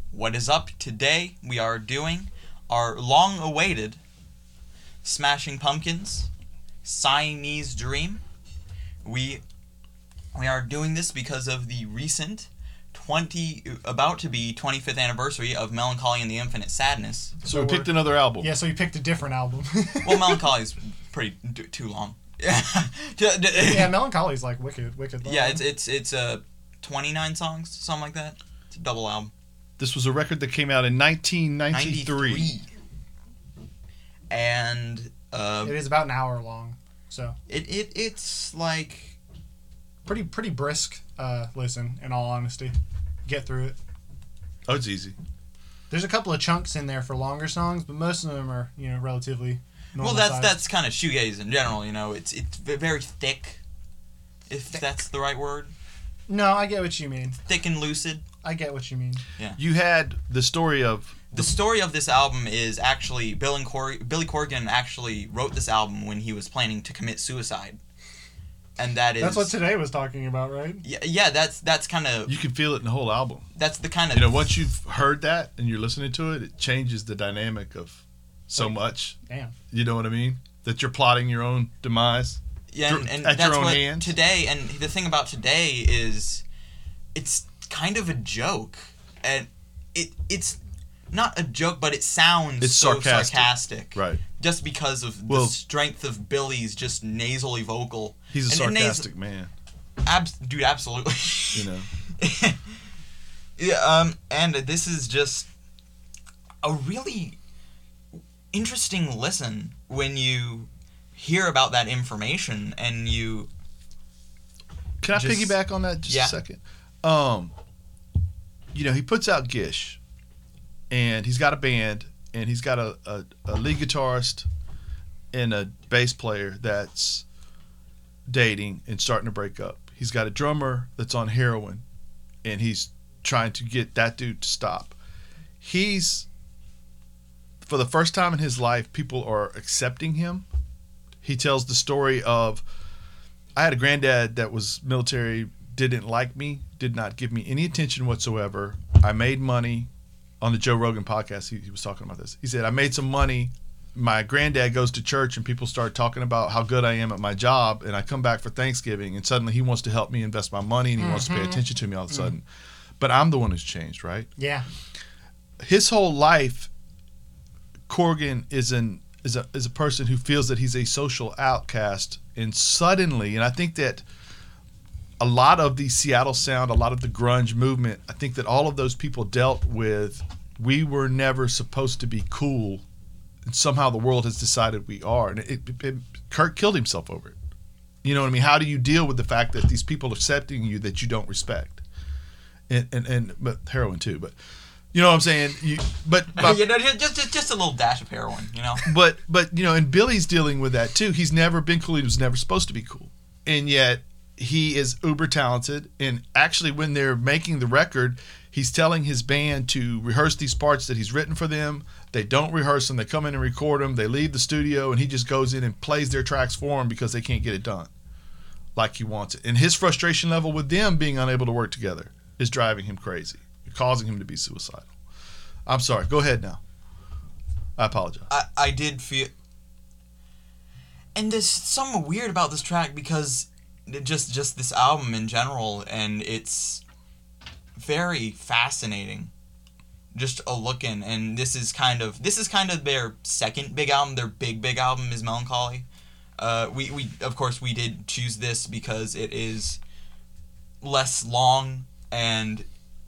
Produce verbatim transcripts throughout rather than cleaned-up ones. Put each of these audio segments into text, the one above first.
What is up? Today we are doing our long-awaited Smashing Pumpkins Siamese Dream. We we are doing this because of the recent twenty about to be twenty-fifth anniversary of Melancholy and the Infinite Sadness. So we picked another album. Yeah, so we picked a different album. Well, Melancholy is pretty d- too long. Yeah, Melancholy's like wicked, wicked long. Yeah, it's it's it's uh, twenty-nine songs, something like that. It's a double album. This was a record that came out in nineteen ninety-three. ninety-three. And uh, it is about an hour long, so it it it's like pretty pretty brisk. Uh, listen, in all honesty, get through it. Oh, it's easy. There's a couple of chunks in there for longer songs, but most of them are, you know, relatively normal well. That's size. that's kind of shoegaze in general. You know, it's it's very thick, if thick. that's the right word. No, I get what you mean. Thick and lucid. I get what you mean. Yeah. You had the story of the story of this album is actually Bill and Cor- Billy Corgan actually wrote this album when he was planning to commit suicide, and that is that's what today was talking about, right? Yeah, yeah. That's that's kind of you can feel it in the whole album. That's the kind of you know once you've heard that and you're listening to it, it changes the dynamic of so like, much. Damn. You know what I mean? That you're plotting your own demise. Yeah, and, and at that's your own what hands. Today, and the thing about today is, it's kind of a joke, and it it's not a joke, but it sounds it's so sarcastic. sarcastic, Right? Just because of well, the strength of Billy's just nasally vocal. He's a and sarcastic nas- man. Abs- dude, absolutely. You know. Yeah. Um. And this is just a really interesting listen when you hear about that information and you. Can I just, piggyback on that just yeah. a second? Um, you know, he puts out Gish, and he's got a band, and he's got a, a, a lead guitarist and a bass player that's dating and starting to break up. He's got a drummer that's on heroin, and he's trying to get that dude to stop. He's, for the first time in his life, people are accepting him. He tells the story of, I had a granddad that was military, didn't like me, did not give me any attention whatsoever. I made money on the Joe Rogan podcast. He, he was talking about this. He said, I made some money. My granddad goes to church and people start talking about how good I am at my job. And I come back for Thanksgiving and suddenly he wants to help me invest my money and he mm-hmm. wants to pay attention to me all of a sudden. Mm. But I'm the one who's changed, right? Yeah. His whole life, Corgan is an is a is a person who feels that he's a social outcast, and suddenly, and I think that a lot of the Seattle sound, a lot of the grunge movement, I think that all of those people dealt with, we were never supposed to be cool, and somehow the world has decided we are, and it, it, it, Kurt killed himself over it. You know what I mean? How do you deal with the fact that these people are accepting you that you don't respect, and and and but heroin too, but. You know what I'm saying? You, but, but you know, just, just just a little dash of heroin, you know. But but you know, and Billy's dealing with that too. He's never been cool. He was never supposed to be cool, and yet he is uber talented. And actually, when they're making the record, he's telling his band to rehearse these parts that he's written for them. They don't rehearse them. They come in and record them. They leave the studio, and he just goes in and plays their tracks for them because they can't get it done like he wants it. And his frustration level with them being unable to work together is driving him crazy, causing him to be suicidal. I'm sorry. Go ahead now. I apologize. I, I did feel... And there's something weird about this track because just just this album in general, and it's very fascinating. Just a look in, and this is kind of this is kind of their second big album. Their big big album is Melancholy. Uh, we we of course we did choose this because it is less long and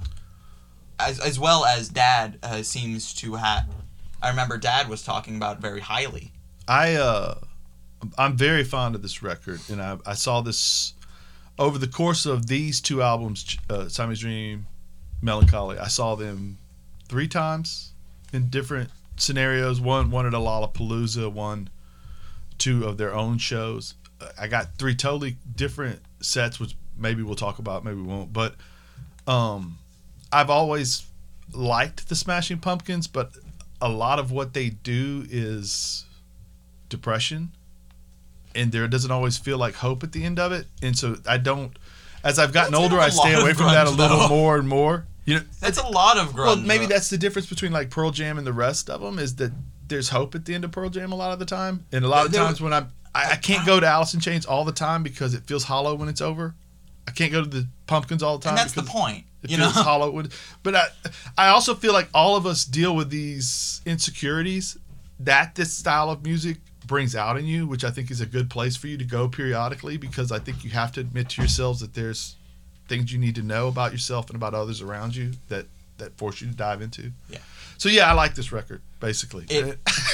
as as well as Dad uh, seems to have. I remember Dad was talking about it very highly. I uh, I'm very fond of this record, and I I saw this over the course of these two albums, uh, Siamese Dream, Melancholy. I saw them three times in different scenarios. One one at a Lollapalooza, one two of their own shows. I got three totally different sets, which maybe we'll talk about, maybe we won't. But um, I've always liked the Smashing Pumpkins, but a lot of what they do is depression, and there doesn't always feel like hope at the end of it. And so I don't, as I've gotten That's older, I stay away from that a little though. more and more. You know, That's a lot of grunge. well, maybe though. that's the difference between like Pearl Jam and the rest of them is that there's hope at the end of Pearl Jam a lot of the time, and a lot of There- times when I'm, I, I can't go to Alice in Chains all the time because it feels hollow when it's over. I can't go to the Pumpkins all the time. And that's the because point. It You feels know? hollow. When, but I, I also feel like all of us deal with these insecurities that this style of music brings out in you, which I think is a good place for you to go periodically, because I think you have to admit to yourselves that there's things you need to know about yourself and about others around you that, that force you to dive into. Yeah. So yeah, I like this record, basically. It-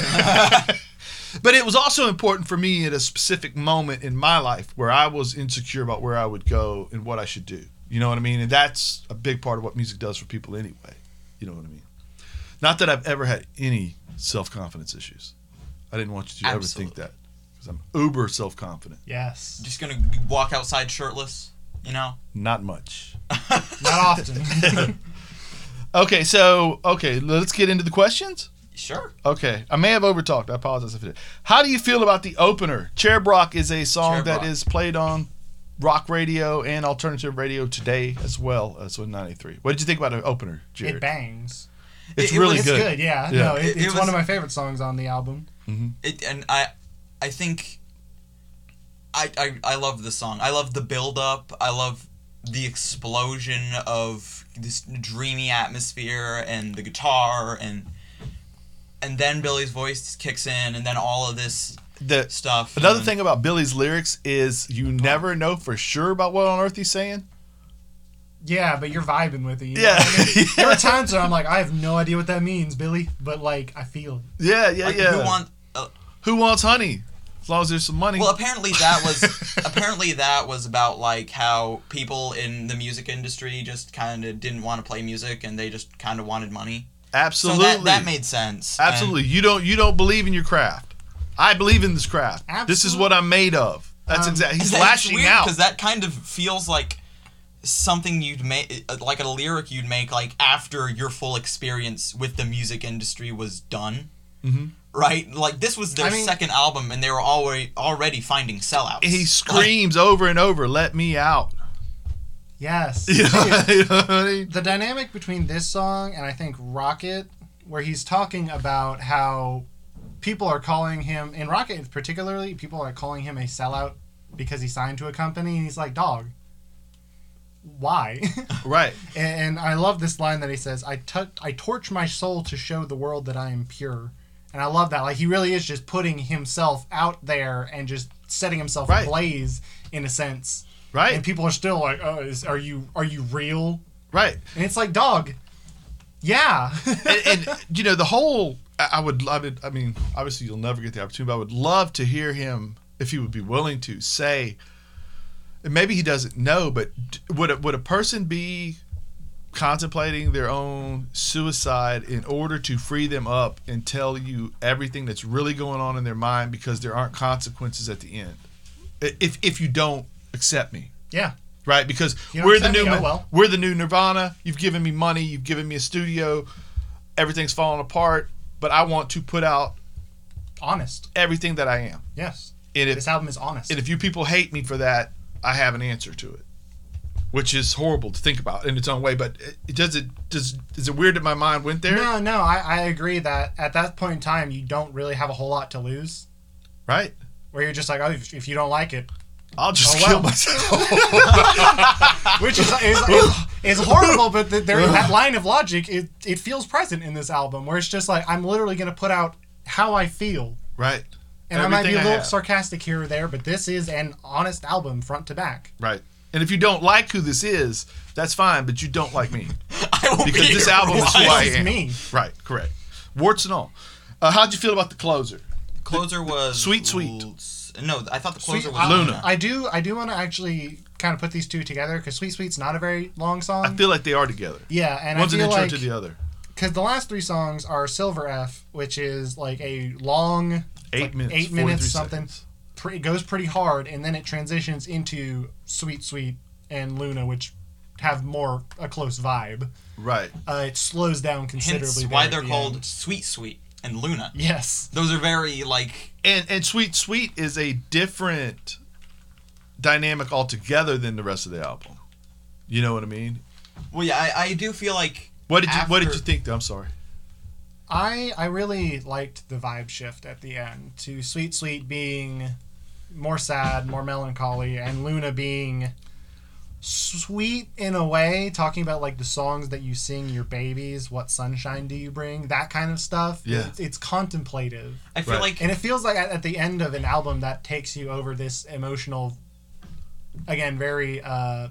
But it was also important for me at a specific moment in my life where I was insecure about where I would go and what I should do. You know what I mean? And that's a big part of what music does for people anyway. You know what I mean? Not that I've ever had any self-confidence issues. I didn't want you to ever think Absolutely. that. Because I'm uber self-confident. Yes. Just gonna walk outside shirtless, you know? Not much. Not often. Okay, so, okay, let's get into the questions. Sure. Okay, I may have overtalked. I apologize if I did. How do you feel about the opener? Cherub Rock is a song Cherub that Rock. is played on rock radio and alternative radio today as well as in ninety-three. What did you think about the opener, Jared? It bangs. It's It- it really was- It's good. good, yeah. Yeah. No, it, It- it it's was- one of my favorite songs on the album. It, and I, I think. I, I I love the song. I love the build up. I love the explosion of this dreamy atmosphere and the guitar and and then Billy's voice kicks in and then all of this The, stuff. another and- thing about Billy's lyrics is you never know for sure about what on earth he's saying. Yeah, but you're vibing with it. You know Yeah. what I mean? There are times where I'm like, I have no idea what that means, Billy, but like, I feel it. Yeah, yeah, like, yeah. Who want? Uh, Who wants honey? As long as there's some money. well, apparently that was apparently that was about like how people in the music industry just kind of didn't want to play music and they just kind of wanted money. Absolutely. So that, that made sense. And- Absolutely. You don't you don't believe in your craft. I believe in this craft. This is Absolutely. what I'm made of. That's Um, exactly. He's It's lashing weird out. because that kind of feels like something you'd make, like a lyric you'd make, like after your full experience with the music industry was done. Mhm. Right? Like this was their I mean- second album, and they were already already finding sellouts. And he screams over and over, "Let me out." Yes. You know, Dude, you know what I mean? the dynamic between this song and I think Rocket, where he's talking about how people are calling him, in Rocket particularly, people are calling him a sellout because he signed to a company, and he's like, dog, why? Right. And I love this line that he says, I, tou- I torch my soul to show the world that I am pure. And I love that. Like, he really is just putting himself out there and just setting himself Right. ablaze, in a sense. Right. And people are still like, oh, is, are you are you real? Right. And it's like, dog, yeah. and, and you know the whole. I I would love it. I mean, obviously you'll never get the opportunity, but I would love to hear him, if he would be willing to, say. And maybe he doesn't know, but d- would a, would a person be contemplating their own suicide in order to free them up and tell you everything that's really going on in their mind because there aren't consequences at the end? I- If if you don't accept me. Yeah. Right, because You don't we're the accept new me, oh Ma- well. we're the new Nirvana. You've given me money. You've given me a studio. Everything's falling apart. But I want to put out Honest. everything that I am. Yes. And if This album is honest. and if you people hate me for that, I have an answer to it, which is horrible to think about in its own way. But it, it does it does is it weird that my mind went there? No, no, I, I agree that at that point in time, you don't really have a whole lot to lose. Right? Where you're just like, oh, if, if you don't like it, I'll just Oh, kill well. myself. which is is, is, is horrible, but the, there that line of logic, it, it feels present in this album, where it's just like, I'm literally going to put out how I feel. Right. And I might be Everything a I little have. sarcastic here or there, but this is an honest album front to back. Right. And if you don't like who this is, that's fine, but you don't like me. I will Because be this your album is who wife. I This is am. me. Right, correct. Warts and all. Uh, how'd you feel about the closer? Closer was Sweet Sweet. No, I thought the closer Sweet- was I- Luna. I do I do want to actually kind of put these two together, because Sweet Sweet's not a very long song. I feel like they are together. yeah, and One's I an feel intro like to the other. because the last three songs are Silver F, which is like a long Eight like minutes. eight minutes forty-three something. seconds. Pre- it goes pretty hard, and then it transitions into Sweet Sweet and Luna, which have more a close vibe. Right. Uh, it slows down considerably. Hence there why at they're the called end. Sweet Sweet and Luna. Yes. Those are very like And and Sweet Sweet is a different dynamic altogether than the rest of the album. You know what I mean? Well, yeah, I, I do feel like. What did you What did after- you think? Though? I'm sorry. I I really liked the vibe shift at the end to Sweet Sweet being more sad, more melancholy, and Luna being sweet in a way, talking about like the songs that you sing your babies, what sunshine do you bring, that kind of stuff. Yeah. It's, it's contemplative. I feel Right. like. And it feels like at, at the end of an album that takes you over this emotional, again, very, uh,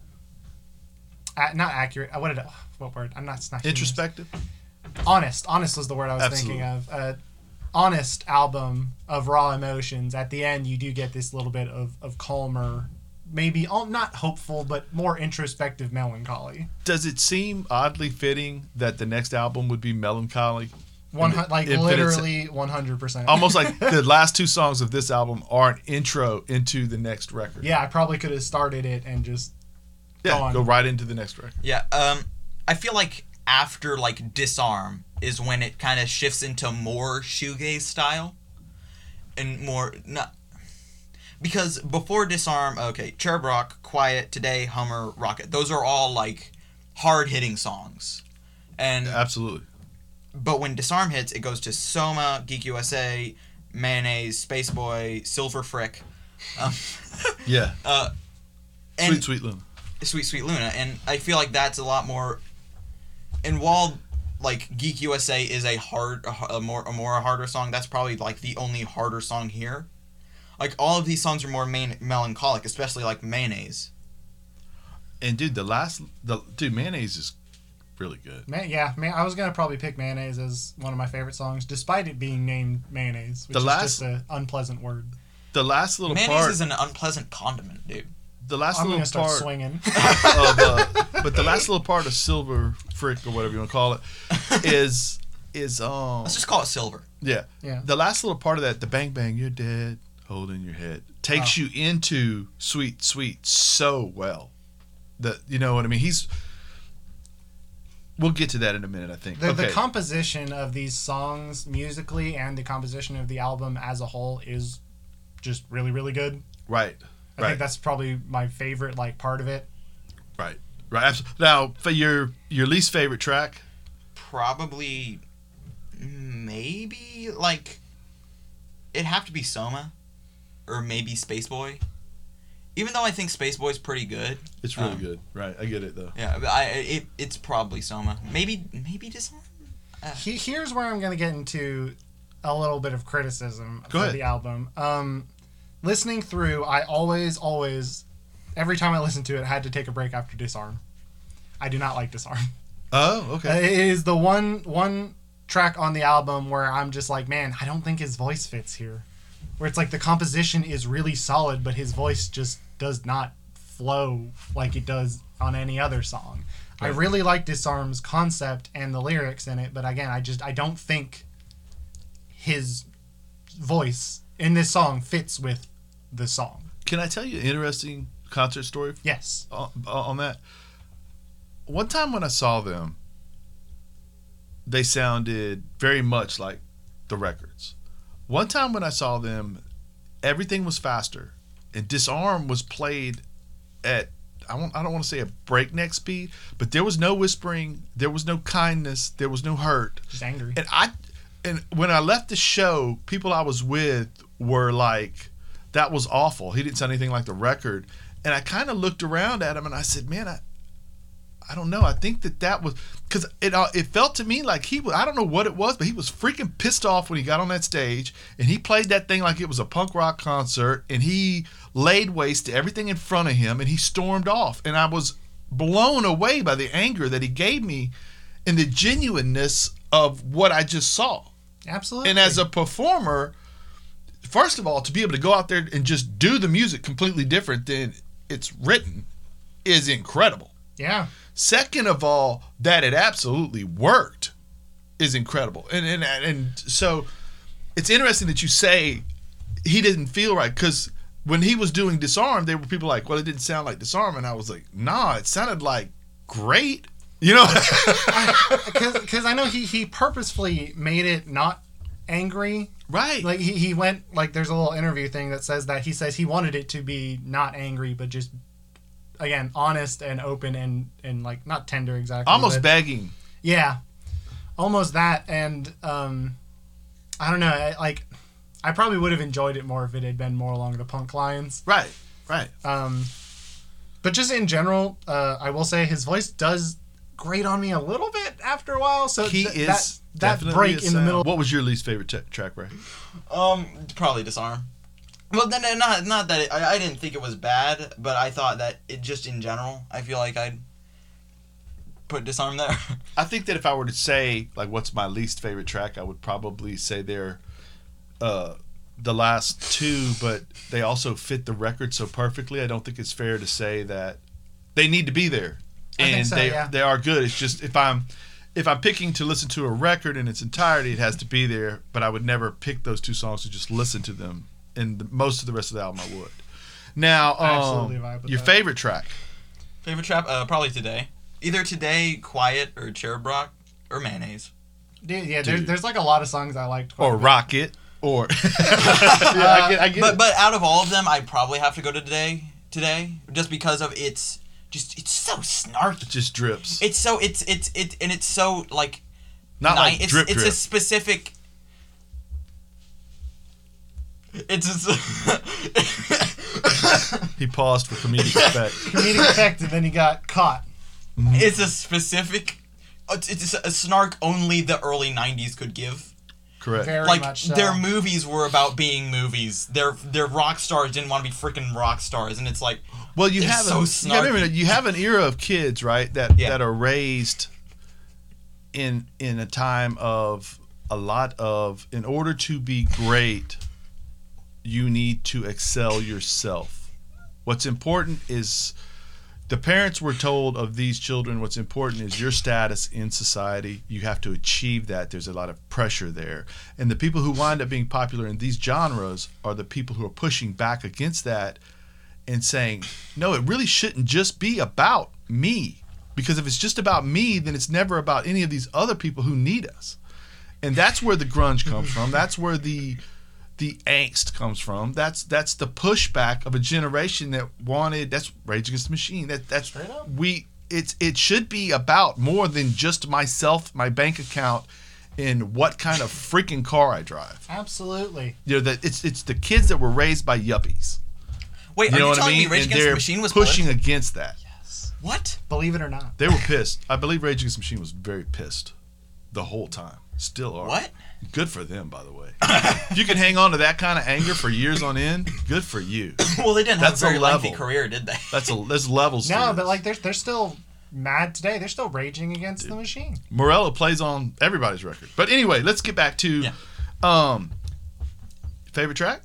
a- not accurate, uh, what did it, what word? I'm not, it's not humorous. Introspective. Honest. Honest was the word I was Absolutely. thinking of. Uh, honest album of raw emotions. At the end, you do get this little bit of, of calmer, maybe oh, not hopeful, but more introspective melancholy. Does it seem oddly fitting that the next album would be melancholy? One hu- like Infinite- literally one hundred percent. Almost like the last two songs of this album are an intro into the next record. Yeah, I probably could have started it and just Yeah, gone. go right into the next record. Yeah, um, I feel like after like Disarm is when it kind of shifts into more shoegaze style, and more not because before Disarm, okay, Cherub Rock, Quiet, Today, Hummer, Rocket, those are all like hard hitting songs, and Absolutely. but when Disarm hits, it goes to Soma, Geek U S A, Mayonnaise, Spaceboy, Silver Frick, um, Yeah. uh, and Sweet, sweet Luna. Sweet Sweet Luna, and I feel like that's a lot more. And while like Geek U S A is a hard, a, a more a more harder song, that's probably like the only harder song here. Like all of these songs are more main, melancholic, especially like Mayonnaise. And dude, the last, the dude, Mayonnaise is really good. Man, yeah, man, I was gonna probably pick Mayonnaise as one of my favorite songs, despite it being named mayonnaise, which The is last- just an unpleasant word. The last little Mayonnaise part, is an unpleasant condiment, dude. the last I'm little gonna start part swinging. of, uh, but the last little part of Silver Frick or whatever you want to call it, is is um Let's just call it Silver. yeah Yeah. the last little part of that, the bang bang you're dead holding your head, takes Oh. you into Sweet Sweet so well that you know what I mean. He's we'll get to that in a minute, I think. The, okay. the composition of these songs musically and the composition of the album as a whole is just really, really good. right, I right, think that's probably my favorite like part of it. right, right. Abs- Now, for your your least favorite track, Probably, maybe like, it'd have to be Soma, or maybe Spaceboy. Even though I think Spaceboy's pretty good. it's really Um, good. Right, I get it though. Yeah, but I it it's probably Soma. Maybe maybe Disarm. He, here's where I'm going to get into a little bit of criticism Go for ahead. the album. Um, listening through, I always, always, every time I listened to it, I had to take a break after Disarm. I do not like Disarm. Oh, Uh, okay. It is the one one track on the album where I'm just like, man, I don't think his voice fits here. Where it's like the composition is really solid, but his voice just does not flow like it does on any other song. I Right. really like Disarm's concept and the lyrics in it, but again, I just I don't think his voice in this song fits with the song. Can I tell you an interesting concert story Yes. on, on that? One time when I saw them, they sounded very much like the records. One time when I saw them, everything was faster, and Disarm was played at I won't, I don't want to say a breakneck speed, but there was no whispering, there was no kindness, there was no hurt. Just angry. And I and when I left the show, people I was with were like, that was awful. He didn't sound anything like the record. And I kind of looked around at him and I said, man, I I don't know. I think that that was because it uh, it felt to me like he was, I don't know what it was, but he was freaking pissed off when he got on that stage and he played that thing like it was a punk rock concert and he laid waste to everything in front of him and he stormed off. And I was blown away by the anger that he gave me and the genuineness of what I just saw. Absolutely. And as a performer, first of all, to be able to go out there and just do the music completely different than it's written is incredible. yeah. Second of all, that it absolutely worked is incredible. And and and so it's interesting that you say he didn't feel right, because when he was doing Disarm, there were people like, well, it didn't sound like Disarm. And I was like, nah, it sounded like great. You know? Because I know he, he purposefully made it not angry. Right. Like he, he went like there's a little interview thing that says that he says he wanted it to be not angry but just again, honest and open and, and like, not tender exactly. Almost but, begging. Yeah. Almost that. And, um, I don't know. I, like, I probably would have enjoyed it more if it had been more along the punk lines. Right, right. Um, but just in general, uh, I will say his voice does grate on me a little bit after a while. So He th- is that, that definitely break a in the sound. middle. What was your least favorite t- track, Ray? Um, probably Disarm. Well, then uh, not not that it, I I didn't think it was bad, but I thought that it just in general, I feel like I'd put Disarm there. I think that if I were to say, like, what's my least favorite track, I would probably say they're uh, the last two, but they also fit the record so perfectly. I don't think it's fair to say that they need to be there. I And think so, they yeah. they are good. It's just if I'm if I'm picking to listen to a record in its entirety, it has to be there, but I would never pick those two songs to just listen to them. And the, most of the rest of the album I would. Now, I absolutely um, vibe with your that. favorite track? Favorite trap? Uh, probably Today. Either Today, Quiet, or Cherub Rock, or Mayonnaise. Dude, yeah, there's, Dude. the's like a lot of songs I liked. quite Or a bit. Rocket? Or yeah, I get, I get But it. but out of all of them, I probably have to go to Today. Today, just because of its just it's so snarky. It just drips. It's so it's it's it and it's so like Not ni- like it's drip it's drip. a specific. It's a, He paused for comedic effect. Comedic effect, and then he got caught. it's a specific. It's, it's a snark only the early nineties could give. Correct. Very Like much so. their movies were about being movies. Their their rock stars didn't want to be freaking rock stars, and it's like, Well, you They're have so a, you, gotta remember, snarky. you have an era of kids, right, that Yeah. that are raised in in a time of a lot of in order to be great, you need to excel yourself. What's important is the parents were told of these children what's important is your status in society. You have to achieve that. There's a lot of pressure there. And the people who wind up being popular in these genres are the people who are pushing back against that and saying, no, it really shouldn't just be about me. Because if it's just about me, then it's never about any of these other people who need us. And that's where the grunge comes from. That's where the the angst comes from. That's that's the pushback of a generation that wanted. That's Rage Against the Machine. That that's Straight up. we. It's it should be about more than just myself, my bank account, and what kind of freaking car I drive. Absolutely. You know that it's it's the kids that were raised by yuppies. wait, You are know you what I telling mean? me Rage And Against the they're Machine was pushing political? against that. What? Believe it or not. They were pissed. I believe Rage Against the Machine was very pissed the whole time. Still are. What? Good for them, by the way. If you can hang on to that kind of anger for years on end, good for you. Well, they didn't That's a have a very lengthy level. career, did they? That's a there's levels. to No, this. but like they're they're still mad today. They're still raging against the machine. Morello plays on everybody's record. But anyway, let's get back to Yeah. um favorite track.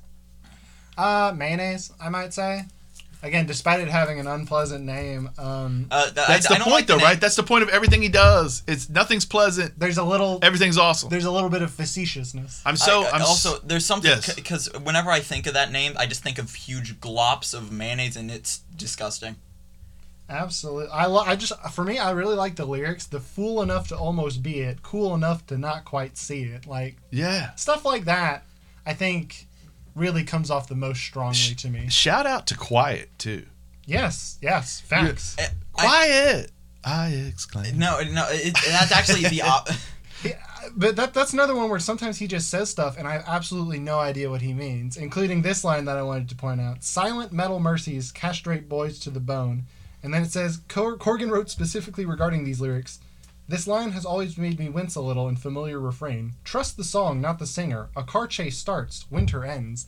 Uh, mayonnaise, I might say. Again, despite it having an unpleasant name, um, Uh, th- That's I, the I don't point, like the though, name. right? That's the point of everything he does. It's nothing's pleasant. there's a little Everything's awesome. there's a little bit of facetiousness. I'm so. I, I'm also, s- there's something Yes. because whenever I think of that name, I just think of huge glops of mayonnaise, and it's disgusting. Absolutely. I lo- I just for me, I really like the lyrics. The fool enough to almost be it, cool enough to not quite see it. Like yeah. stuff like that, I think really comes off the most strongly to me. Shout out to Quiet too. Yes, yes, facts. I- Quiet. I exclaim. No, no, it, that's actually the. Op- Yeah, but that that's another one where sometimes he just says stuff and I have absolutely no idea what he means, including this line that I wanted to point out. Silent metal mercies castrate boys to the bone. And then it says, Cor- Corgan wrote specifically regarding these lyrics, this line has always made me wince a little in familiar refrain. Trust the song, not the singer. A car chase starts, winter ends.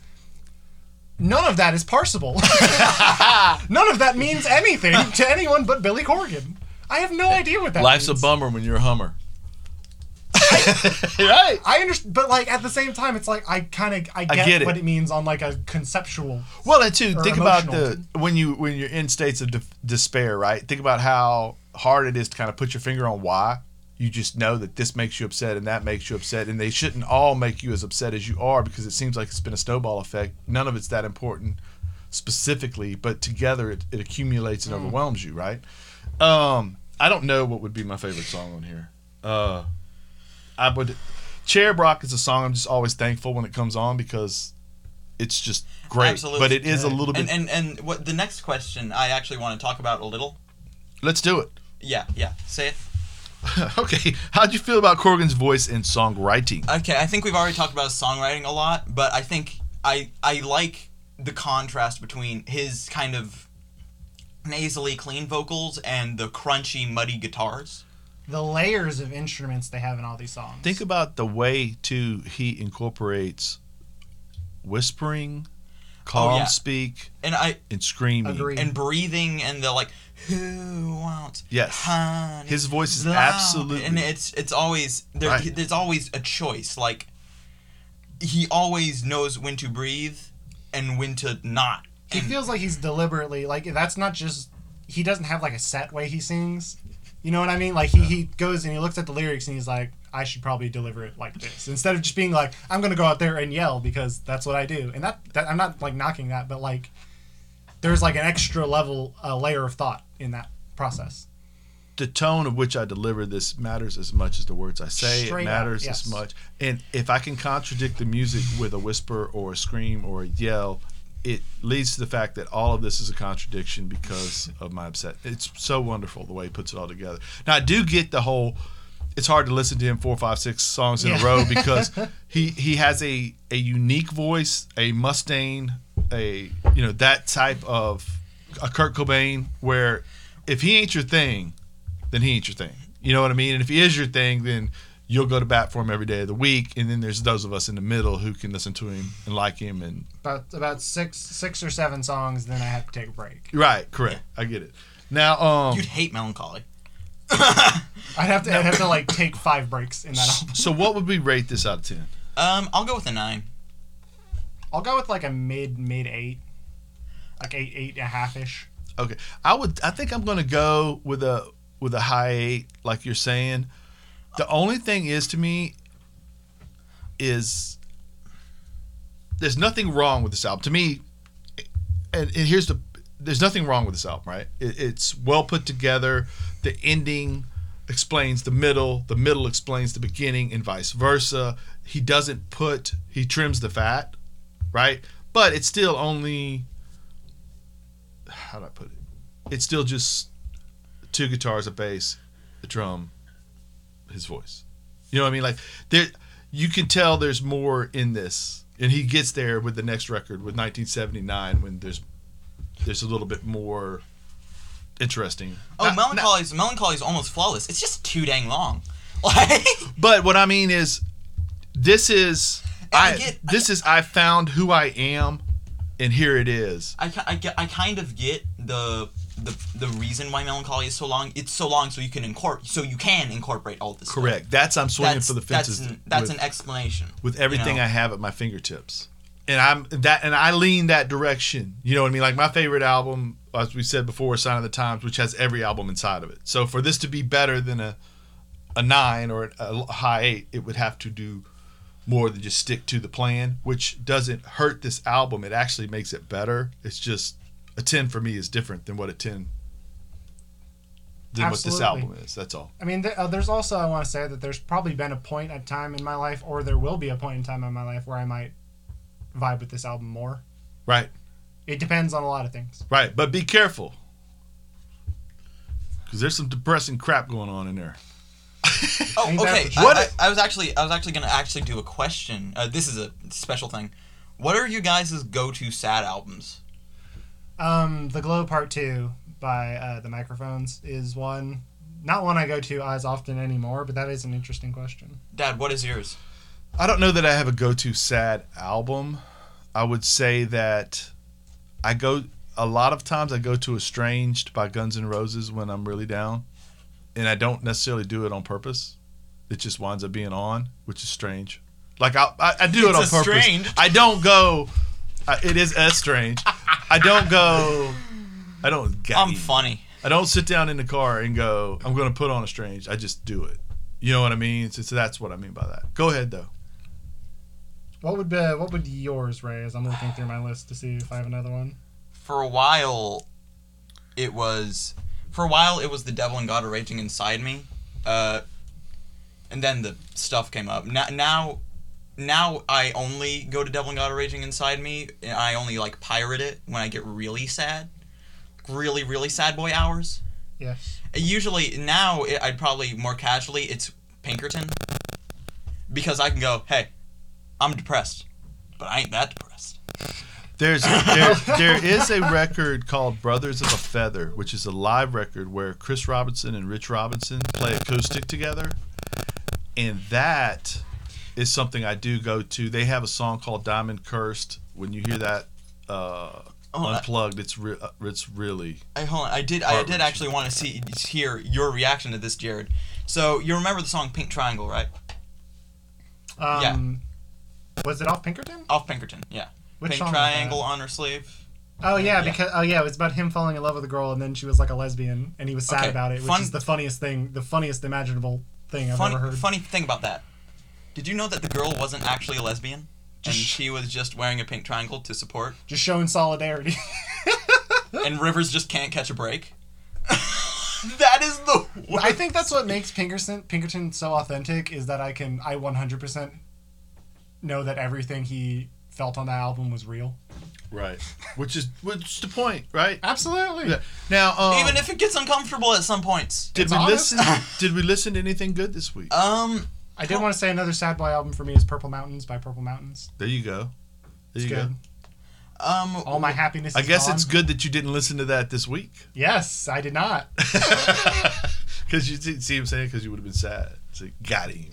None of that is parsable. None of that means anything to anyone but Billy Corgan. I have no idea what that Life's means. a bummer when you're a Hummer. right. I understand, but like at the same time, it's like I kind of I get, get it. what it means on like a conceptual. Well, and too, Or think about emotional. the when you when you're in states of de- despair, right? Think about how hard it is to kind of put your finger on why. You just know that this makes you upset and that makes you upset, and they shouldn't all make you as upset as you are because it seems like it's been a snowball effect. None of it's that important specifically, but together it, it accumulates and overwhelms you, right? Um, I don't know what would be my favorite song on here. Uh, I would. Cherub Rock is a song I'm just always thankful when it comes on because it's just great. Absolutely. But it is a Good. little bit. And, and and what the next question I actually want to talk about a little. Let's do it. Yeah, yeah. Say it. Okay. How'd you feel about Corgan's voice in songwriting? Okay, I think we've already talked about his songwriting a lot, but I think I I like the contrast between his kind of nasally clean vocals and the crunchy, muddy guitars. The layers of instruments they have in all these songs. Think about the way, too, he incorporates whispering, calm Oh, yeah. speak, And I and screaming. Agreed. and breathing and the like. Who wants? Yes. honey His voice is loud? absolutely- And it's it's always there. Right. There's always a choice. Like he always knows when to breathe and when to not. He And- feels like he's deliberately like that's not just he doesn't have like a set way he sings. You know what I mean? Like he, he goes and he looks at the lyrics and he's like, I should probably deliver it like this instead of just being like, I'm gonna go out there and yell because that's what I do. And that, that I'm not like knocking that, but like there's like an extra level, uh, layer of thought in that process. The tone of which I deliver this matters as much as the words I say. Straight it up, matters yes. as much. And if I can contradict the music with a whisper or a scream or a yell, it leads to the fact that all of this is a contradiction because of my upset. It's so wonderful the way he puts it all together. Now I do get the whole. It's hard to listen to him four, five, six songs in Yeah. a row because he he has a a unique voice, a Mustaine, a you know that type of a Kurt Cobain where if he ain't your thing, then he ain't your thing. You know what I mean? And if he is your thing, then you'll go to bat for him every day of the week. And then there's those of us in the middle who can listen to him and like him. And About about six six or seven songs, then I have to take a break. right, correct. I get it. Now, um, You'd hate Melancholy. I'd have to I'd have to like take five breaks in that album. so what would we rate this out of ten? Um, I'll go with a nine. I'll go with like a mid mid eight, like eight eight and a half ish. Okay, I would. I think I'm going to go with a with a high eight, like you're saying. The only thing is to me is there's nothing wrong with this album. To me, and, and here's the there's nothing wrong with this album, right? It, it's well put together. The ending explains the middle. The middle explains the beginning, and vice versa. He doesn't put he trims the fat, right? But it's still only. How do I put it? It's still just two guitars, a bass, a drum, his voice. You know what I mean? Like there, you can tell there's more in this, and he gets there with the next record with nineteen seventy-nine when there's there's a little bit more interesting. Oh, Not- Melancholy's Melancholy's almost flawless. It's just too dang long. Like But what I mean is, this is I I, get- this is I found who I am, and here it is. I, ki- I, get, I kind of get the the the reason why Melancholy is so long. It's so long so you can incorporate so you can incorporate all this. stuff. Correct. That's I'm swinging That's for the that's fences. an, that's with- an explanation with everything you know? I have at my fingertips. And I'm that and I lean that direction. You know what I mean? Like my favorite album, as we said before, Sign of the Times, which has every album inside of it. So for this to be better than a a nine or a high eight, it would have to do more than just stick to the plan, which doesn't hurt this album. It actually makes it better. It's just a ten for me is different than what a ten than what this Absolutely. album is. That's all. I mean, th- uh, there's also I want to say that there's probably been a point at time in my life, or there will be a point in time in my life where I might vibe with this album more. Right. It depends on a lot of things. Right. But be careful. Because there's some depressing crap going on in there. Oh, Ain't that okay. the I, What- I, I was actually I was actually gonna actually do a question. Uh, this is a special thing. What are you guys' go-to sad albums? Um, The Glow Part Two by uh, the Microphones is one. Not one I go to as often anymore, but that is an interesting question. Dad, what is yours? I don't know that I have a go-to sad album. I would say that I go a lot of times I go to Estranged by Guns N' Roses when I'm really down, and I don't necessarily do it on purpose. It just winds up being on, which is strange. Like I, I, I do it It's on purpose. estranged. I don't go. Uh, it is estranged. I don't go. I don't. I'm funny. I don't sit down in the car and go, I'm going to put on Estranged. I just do it. You know what I mean? So, so that's what I mean by that. Go ahead, though. What would be, what would yours, Ray? As I'm looking through my list to see if I have another one. For a while, it was for a while it was The Devil and God Are Raging Inside Me, uh, and then the stuff came up. Now, now, now I only go to Devil and God Raging Inside Me, and I only like pirate it when I get really sad, really really sad boy hours. Yes. Usually now it, I'd probably more casually it's Pinkerton, because I can go, hey, I'm depressed, but I ain't that depressed. There's there, there is a record called Brothers of a Feather, which is a live record where Chris Robinson and Rich Robinson play acoustic together, and that is something I do go to. They have a song called Diamond Cursed. When you hear that uh, Oh, I- unplugged, it's re- uh, it's really I hold on. I did. I did actually want to see hear your reaction to this, Jared. So you remember the song Pink Triangle, right? Um, Was it off Pinkerton? Off Pinkerton, yeah. Which Pink song was Triangle that? on her sleeve. Oh yeah, Yeah. because oh yeah, it was about him falling in love with a girl, and then she was like a lesbian, and he was sad Okay, about it, which fun- is the funniest thing, the funniest imaginable thing I've Funny, ever heard. funny thing about that. Did you know that the girl wasn't actually a lesbian, and she was just wearing a pink triangle to support? Just showing solidarity. And Rivers just can't catch a break. That is the worst. I think that's what makes Pinkerton Pinkerton so authentic, is that I can I one hundred percent know that everything he felt on that album was real. right. Which is which is the point, right? Absolutely. Yeah. Now, um, Even if it gets uncomfortable at some points. did it's we honest. listen? Did we listen to anything good this week? Um, I did want to say another sad boy album for me is Purple Mountains by Purple Mountains. There you go. There It's you good. go. um, All my happiness. I is guess gone. it's good that you didn't listen to that this week. Yes, I did not. Because you see see him saying, because you would have been sad. It's like, got him.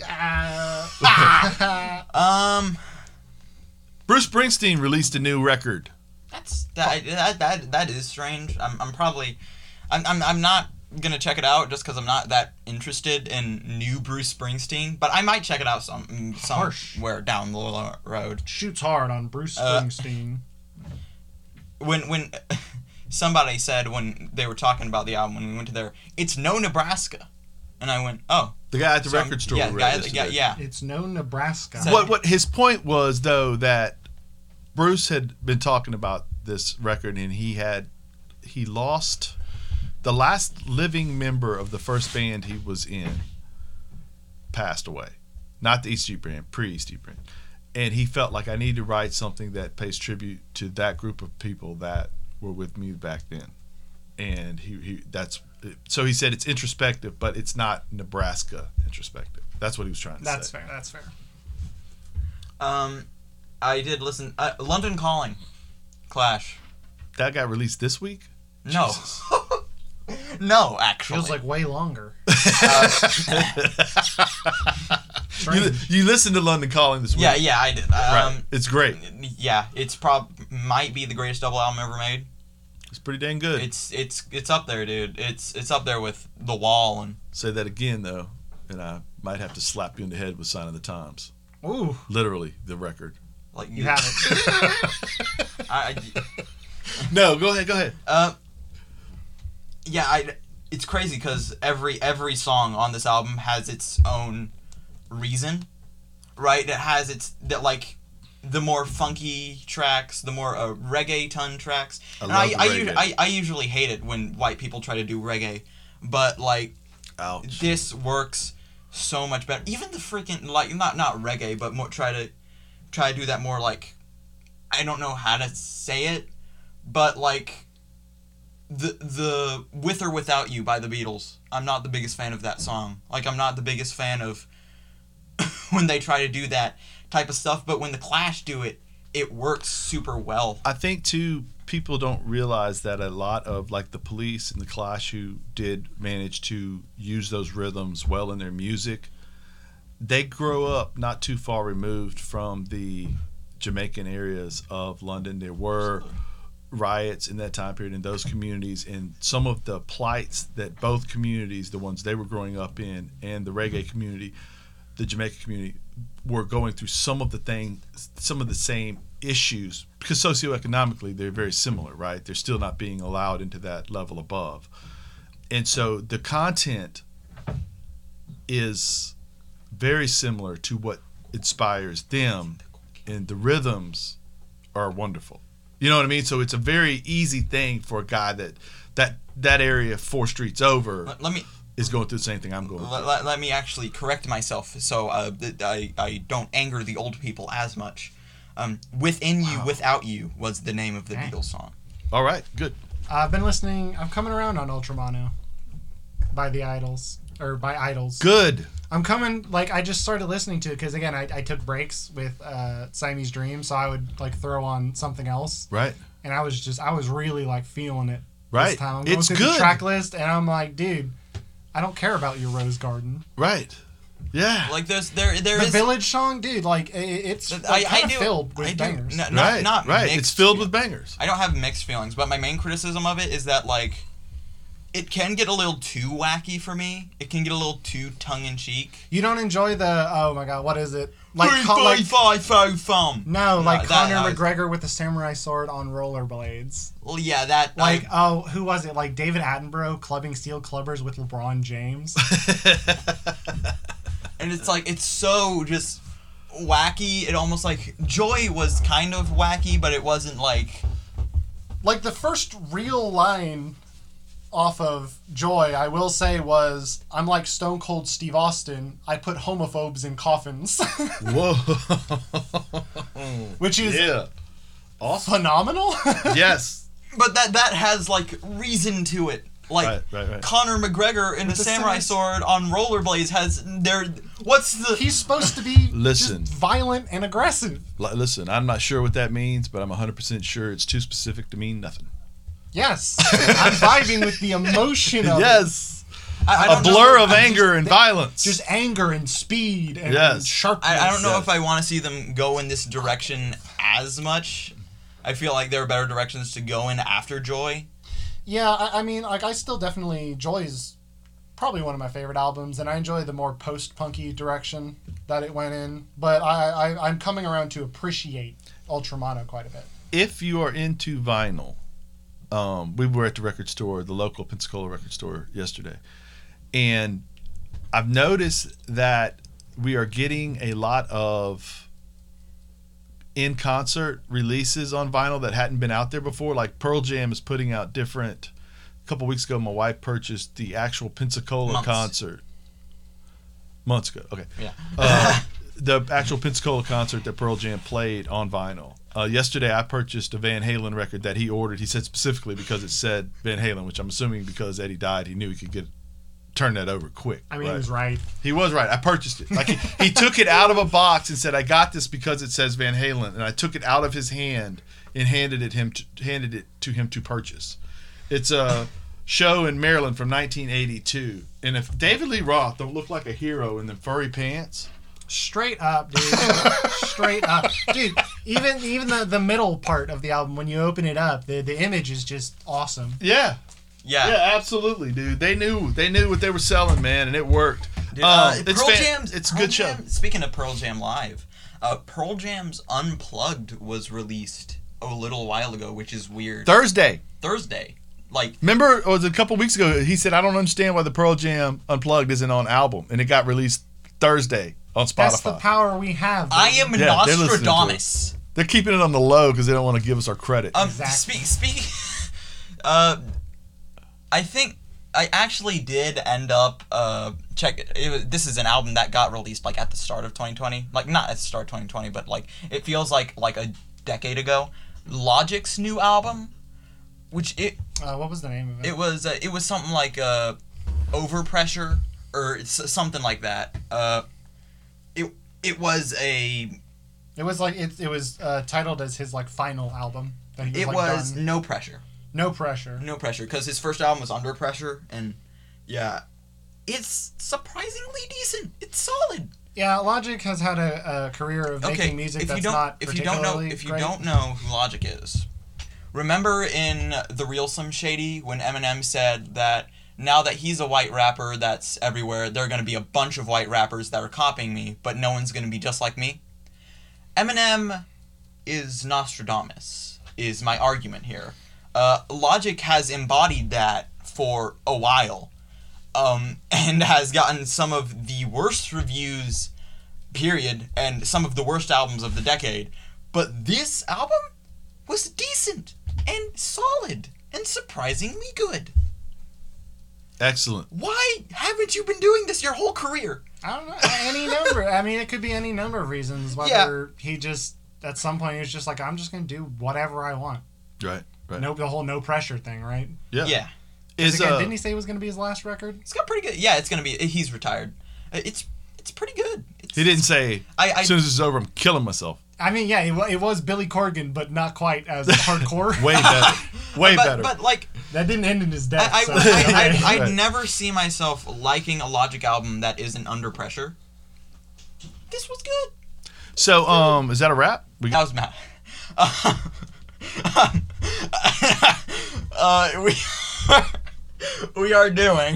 Uh, um, Bruce Springsteen released a new record. that's that that that, that is strange. I'm I'm probably, I'm I'm I'm not gonna check it out just because I'm not that interested in new Bruce Springsteen. But I might check it out some Harsh. somewhere down the lo- road. Shoots hard on Bruce Uh, Springsteen. When when somebody said when they were talking about the album when we went to there, it's no Nebraska, and I went, oh, The guy at the so I'm- record store. yeah, we guy read at the- yeah, yesterday. yeah. It's no Nebraska. So- What what his point was, though, that Bruce had been talking about this record, and he had he lost the last living member of the first band he was in passed away, not the East Street Band, pre East Street Band, and he felt like I need to write something that pays tribute to that group of people that were with me back then, and he, he that's so he said it's introspective, but it's not Nebraska introspective. That's what he was trying to That's say. fair. That's fair. Um, I did listen. Uh, London Calling, Clash. That got released this week? No, Jesus. no, actually. Feels like way longer. You, you listened to London Calling this week. yeah, yeah, I did. Um, Right. It's great. Yeah, it's prob might be the greatest double album ever made. It's pretty dang good. It's it's it's up there, dude. It's it's up there with The Wall and Say that again, though, and I might have to slap you in the head with Sign of the Times. Ooh, Literally, the record. like you have it. I, I, No, go ahead, go ahead. uh, yeah, I. It's crazy because every every song on this album has its own reason, right? It has its that like the more funky tracks, the more uh, reggaeton tracks. I and love I the I, reggae. usu- I I usually hate it when white people try to do reggae, but like Ouch. this works so much better. Even the freaking like not not reggae, but more try to try to do that more like I don't know how to say it, but like the the With or Without You by the Beatles. I'm not the biggest fan of that song. Like I'm not the biggest fan of when they try to do that type of stuff, but when the Clash do it, it works super well. I think, too, people don't realize that a lot of, like, the Police and the Clash who did manage to use those rhythms well in their music, they grow up not too far removed from the Jamaican areas of London. There were riots in that time period in those communities, and some of the plights that both communities, the ones they were growing up in and the reggae community, the Jamaican community, were going through some of the thing, some of the same issues, because socioeconomically they're very similar, right? They're still not being allowed into that level above. And so the content is very similar to what inspires them, and the rhythms are wonderful. You know what I mean? So it's a very easy thing for a guy that that that area four streets over Let, let me is going through the same thing I'm going Let, through. let, let me actually correct myself so uh, that I, I don't anger the old people as much. Um, Within You, Wow. Without You was the name of the Dang. Beatles song. All right, good. I've been listening. I'm coming around on Ultramono by the Idols or by Idols. Good. I'm coming. Like I just started listening to it because again, I, I took breaks with uh, Siamese Dream, so I would like throw on something else, Right. and I was just I was really like feeling it. Right. This time. I'm going It's through good. the track list, and I'm like, dude, I don't care about your Rose Garden. Right. Yeah. Like there's there there The is Village song, dude, like it, it's I, like, I kind do of filled with I do bangers. n- not, right. not right. mixed It's filled feel- with bangers. I don't have mixed feelings, but my main criticism of it is that like it can get a little too wacky for me. It can get a little too tongue in cheek. You don't enjoy the oh my god, what is it? Like, Three, co- five, like five, five, thumb. no, like that- Conor that was- McGregor with the samurai sword on rollerblades. Well, yeah, that Like I, oh, who was it? Like David Attenborough clubbing steel clubbers with LeBron James. and it's like it's so just wacky. It almost like Joy was kind of wacky, but it wasn't like Like the first real line off of Joy, I will say, was I'm like Stone Cold Steve Austin. I put homophobes in coffins, Whoa. which is Yeah. Awesome. phenomenal. Yes. but that that has like reason to it. Like Right, right, right. Conor McGregor in a With the samurai samus- sword on rollerblades has there. What's the? He's supposed to be Listen. just violent and aggressive. L- Listen, I'm not sure what that means, but I'm one hundred percent sure it's too specific to mean nothing. Yes, I'm vibing with the emotion of it. Yes. I, I A don't know blur if- of I anger just- and violence. Just anger and speed and Yes. sharpness. I, I don't know Yes. if I want to see them go in this direction as much. I feel like there are better directions to go in after Joy. Yeah, I, I mean, like I still definitely Joy's probably one of my favorite albums, and I enjoy the more post-punky direction that it went in. But I, I I'm coming around to appreciate Ultramono quite a bit. If you are into vinyl, um, we were at the record store, the local Pensacola record store yesterday, and I've noticed that we are getting a lot of in concert releases on vinyl that hadn't been out there before. Like Pearl Jam is putting out different. A couple weeks ago, my wife purchased the actual Pensacola Months. concert. Months ago, okay. Yeah. Uh, the actual Pensacola concert that Pearl Jam played on vinyl. Uh, yesterday, I purchased a Van Halen record that he ordered. He said specifically because it said Van Halen, which I'm assuming because Eddie died, he knew he could get turn that over quick. I mean, right? he was right. He was right. I purchased it. Like he, he took it out of a box and said, "I got this because it says Van Halen," and I took it out of his hand and handed it him to, handed it to him to purchase. It's a show in Maryland from nineteen eighty-two, and if David Lee Roth don't look like a hero in the furry pants. Straight up, dude. Straight up, dude. Even even the, the middle part of the album, when you open it up, the the image is just awesome. Yeah, Yeah. yeah, absolutely, dude. They knew they knew what they were selling, man, and it worked. Dude, Um, uh, it's Pearl fan- Jam's, It's a Pearl good show. Jam, speaking of Pearl Jam Live, uh, Pearl Jam's Unplugged was released a little while ago, which is weird. Thursday. Thursday. Like, Remember, it was a couple weeks ago. He said, "I don't understand why the Pearl Jam Unplugged isn't on album," and it got released Thursday on Spotify. That's the power we have. I baby. am Yeah, they're listening to it. Nostradamus. They're keeping it on the low because they don't want to give us our credit. Um, Exactly. speak, speaking, uh, I think I actually did end up uh check. It was, this is an album that got released like at the start of twenty twenty, like not at the start of twenty twenty, but like it feels like like a decade ago. Logic's new album, which it Uh, what was the name of it? it was uh, it was something like uh, Overpressure or s- something like that. Uh, it it was a It was like it. It was uh, titled as his like final album. That he was, it like, was done. No Pressure. No Pressure. No Pressure, because his first album was Under Pressure, and yeah, it's surprisingly decent. It's solid. Yeah, Logic has had a, a career of making Okay, music if that's you don't not if you don't know particularly if you great. don't know who Logic is, remember in The Real Slim Shady when Eminem said that now that he's a white rapper that's everywhere, there are going to be a bunch of white rappers that are copying me, but no one's going to be just like me. Eminem is Nostradamus, is my argument here. Uh, Logic has embodied that for a while, um, and has gotten some of the worst reviews, period, and some of the worst albums of the decade. But this album was decent and solid and surprisingly good. Excellent. Why haven't you been doing this your whole career? I don't know. Any number. I mean, it could be any number of reasons. Whether he just, at some point, he was just like, I'm just going to do whatever I want. Right, right. No, the whole no pressure thing, right? Yeah. Yeah. Is, Again, uh, didn't he say it was going to be his last record? It's got pretty good. Yeah, it's gonna be. He's retired. Uh, It's it's pretty good. It's, he didn't say, I, I as soon as this is over, I'm killing myself. I mean, yeah, it, wa- it was Billy Corgan, but not quite as hardcore. Way better. Way but, better. But like, That didn't end in his death. I, I, so- I, I, I'd Right. never see myself liking a Logic album that isn't under pressure. This was good. So, um, is that a wrap? We That was Matt. Uh, uh, we we are doing.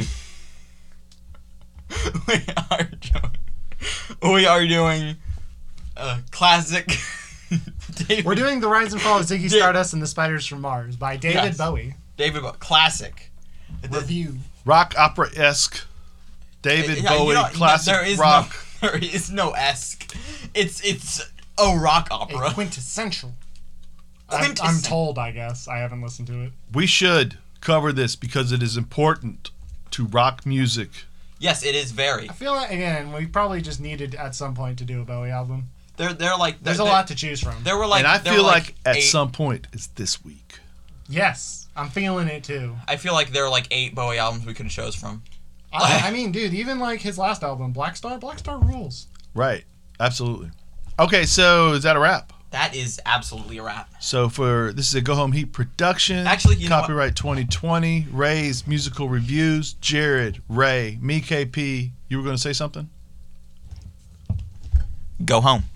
We are doing. We are doing a classic. David, We're doing The Rise and Fall of Ziggy Da- Stardust and the Spiders from Mars by David Yes. Bowie. David Bowie, classic. The- Review. rock opera esque. David Yeah, you Bowie know, classic there is rock. No, there is no esque. It's it's a rock A opera. quintessential. I'm, I'm Quintessential. told, I guess. I haven't listened to it. We should cover this because it is important to rock music. Yes, it is very. I feel like, again, we probably just needed at some point to do a Bowie album. They're they're like There's they're, a lot to choose from. There were like and I there feel were like, at eight, some point it's this week. Yes, I'm feeling it too. I feel like there were like eight Bowie albums we could have chose from. I, I mean, dude, even like his last album, Black Star, Black Star rules. Right. Absolutely. Okay, so is that a wrap? That is absolutely a wrap. So for this is a Go Home Heat production. Actually, you know what? copyright twenty twenty. Ray's musical reviews. Jared, Ray, me, K P. You were going to say something? Go home.